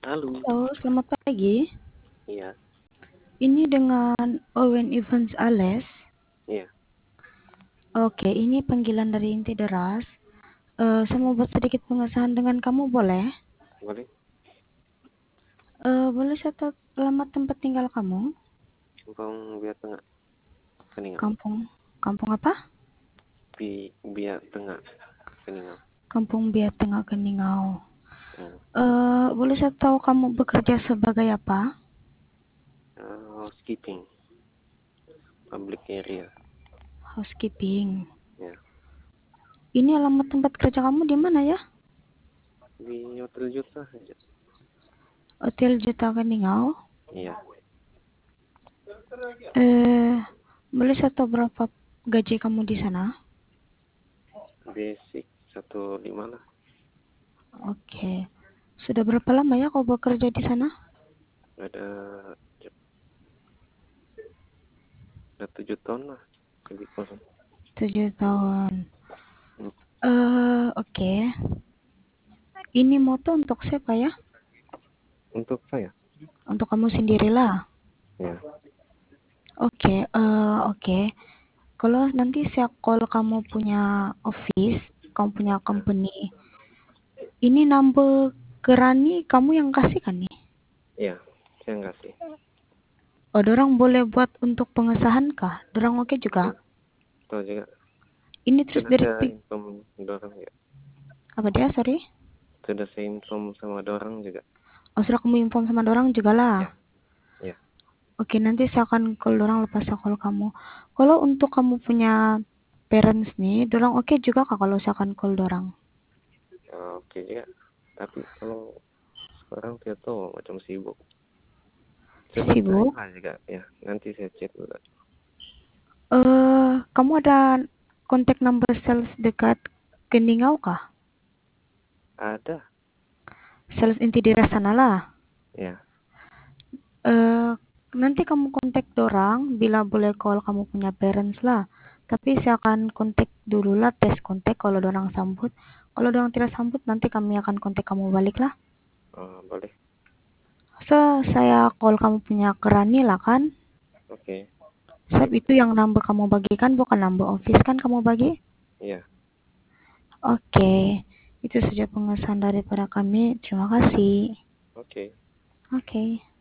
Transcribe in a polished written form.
Halo, Halo, selamat pagi. iya, Ini dengan Owen Evans Ales. iya, Oke, ini panggilan dari Inti Deras. Saya mau buat sedikit pengesahan dengan kamu, boleh? boleh. Boleh saya tahu alamat tempat tinggal kamu? Kampung Biak Tengah, Keningau. Kampung, kampung apa? Biak Tengah, Keningau. Kampung Biak Tengah Keningau. Hmm. Boleh saya tahu kamu bekerja sebagai apa? Housekeeping, public area. Housekeeping. Ya, Ini alamat tempat kerja kamu di mana ya? di Hotel Juta aja. Hotel Jeta Keningau. Iya, Eh, Boleh saya tahu berapa gaji kamu di sana? basic 1,5 lah. Oke. Sudah berapa lama ya kau bekerja di sana? Ada, ada 7 tahun lah, lebih kurang. 7 tahun. Hmm. Oke. Ini moto untuk siapa ya? Untuk saya, Untuk kamu sendirilah. ya, Oke. Kalau nanti saya call kamu punya office, kamu punya company, ini number Gerani kamu yang kasih kan nih? iya, saya nggak sih. Oh, dorang boleh buat untuk pengesahan kah? Dorang oke juga. Ya, tahu juga. Ini terus Sudah dari saya inform dorang ya. apa dia? Sorry. Sudah saya inform sama dorang juga. Oh, sudah kamu inform sama dorang juga lah. Ya, ya, Oke, nanti saya akan call dorang lepas saya call kamu. Kalau untuk kamu punya parents nih, dorang oke juga kak kalau saya akan call dorang? oke juga. Tapi kalau sekarang dia tuh macam sibuk. Coba Sibuk? tanyalah juga ya. Nanti saya chat juga. Kamu ada kontak number sales dekat Keningau kah? Ada. Sales inti daerah sana lah. Ya. Eh, Nanti kamu kontak dorang bila boleh call kamu punya parents lah. Tapi saya akan kontak dulu lah, tes kontak kalau dorang sambut. Kalau dorang tidak sambut, nanti kami akan kontak kamu balik lah. Boleh. So, saya call kamu punya Kerani lah kan? Oke. Sab Sip. itu yang number kamu bagikan bukan number office kan kamu bagi? Iya. Oke, itu saja pengesahan daripada kami. Terima kasih. Oke. Oke.